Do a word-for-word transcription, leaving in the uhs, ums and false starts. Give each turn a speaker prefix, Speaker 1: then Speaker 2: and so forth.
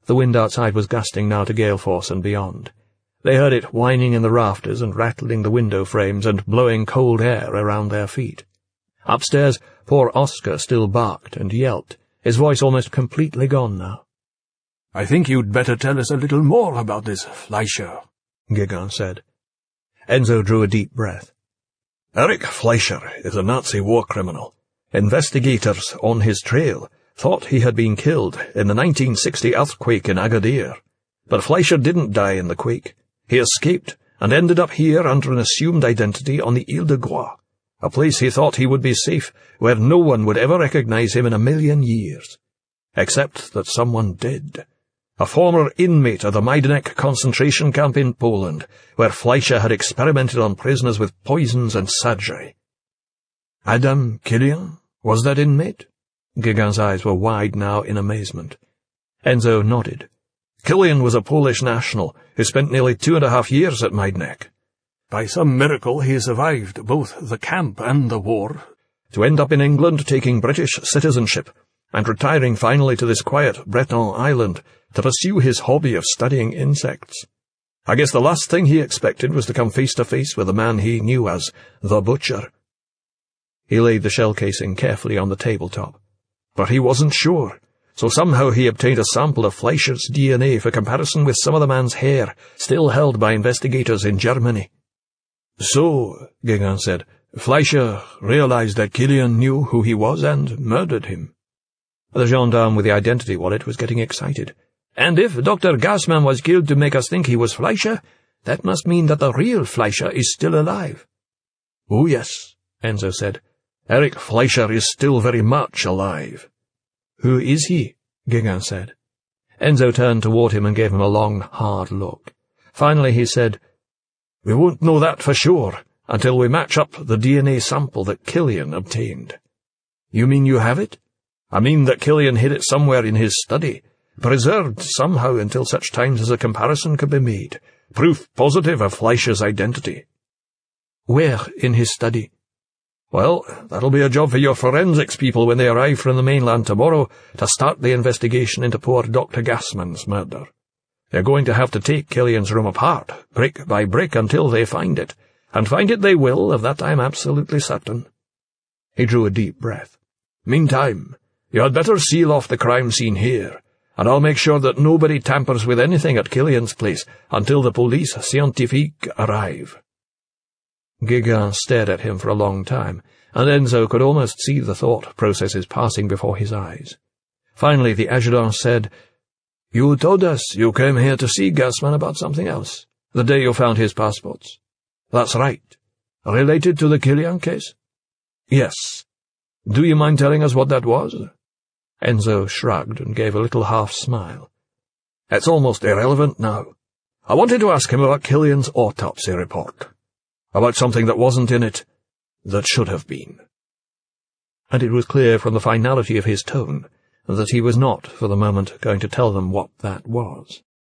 Speaker 1: The wind outside was gusting now to gale force and beyond. They heard it whining in the rafters and rattling the window frames and blowing cold air around their feet. Upstairs, poor Oscar still barked and yelped, his voice almost completely gone now.
Speaker 2: "I think you'd better tell us a little more about this Fleischer," Gigon said.
Speaker 1: Enzo drew a deep breath.
Speaker 3: "Erich Fleischer is a Nazi war criminal. Investigators on his trail thought he had been killed in the nineteen sixty earthquake in Agadir. But Fleischer didn't die in the quake. He escaped and ended up here under an assumed identity on the Ile de Groix, a place he thought he would be safe, where no one would ever recognize him in a million years. Except that someone did. A former inmate of the Majdanek concentration camp in Poland, where Fleischer had experimented on prisoners with poisons and surgery."
Speaker 1: "Adam Killian? Was that inmate?" Gigon's eyes were wide now in amazement. Enzo nodded.
Speaker 3: "Killian was a Polish national who spent nearly two and a half years at Majdanek.
Speaker 2: By some miracle he survived both the camp and the war,
Speaker 3: to end up in England taking British citizenship and retiring finally to this quiet Breton island to pursue his hobby of studying insects. I guess the last thing he expected was to come face to face with the man he knew as the Butcher."
Speaker 1: He laid the shell casing carefully on the tabletop.
Speaker 3: "But he wasn't sure, so somehow he obtained a sample of Fleischer's D N A for comparison with some of the man's hair, still held by investigators in Germany."
Speaker 1: "So," Gigon said, "Fleischer realized that Killian knew who he was and murdered him." The gendarme with the identity wallet was getting excited. "And if Doctor Gassman was killed to make us think he was Fleischer, that must mean that the real Fleischer is still alive."
Speaker 3: "Oh, yes," Enzo said. "Erich Fleischer is still very much alive."
Speaker 1: "Who is he?" Gigon said. Enzo turned toward him and gave him a long, hard look. Finally he said,
Speaker 3: "We won't know that for sure until we match up the D N A sample that Killian obtained."
Speaker 1: "You mean you have it?"
Speaker 3: "I mean that Killian hid it somewhere in his study, preserved somehow until such times as a comparison could be made, proof positive of Fleischer's identity."
Speaker 1: "Where in his study?"
Speaker 3: "Well, that'll be a job for your forensics people when they arrive from the mainland tomorrow to start the investigation into poor Doctor Gassman's murder. They're going to have to take Killian's room apart, brick by brick, until they find it, and find it they will, of that I'm absolutely certain."
Speaker 1: He drew a deep breath.
Speaker 3: "Meantime, you had better seal off the crime scene here, and I'll make sure that nobody tampers with anything at Killian's place until the police scientifique arrive."
Speaker 1: Gigon stared at him for a long time, and Enzo could almost see the thought processes passing before his eyes. Finally the adjutant said, "You told us you came here to see Gassman about something else, the day you found his passports."
Speaker 3: "That's right."
Speaker 1: "Related to the Killian case?"
Speaker 3: "Yes."
Speaker 1: "Do you mind telling us what that was?" Enzo shrugged and gave a little half-smile.
Speaker 3: "It's almost irrelevant now. I wanted to ask him about Killian's autopsy report. About something that wasn't in it, that should have been."
Speaker 1: And it was clear from the finality of his tone that he was not, for the moment, going to tell them what that was.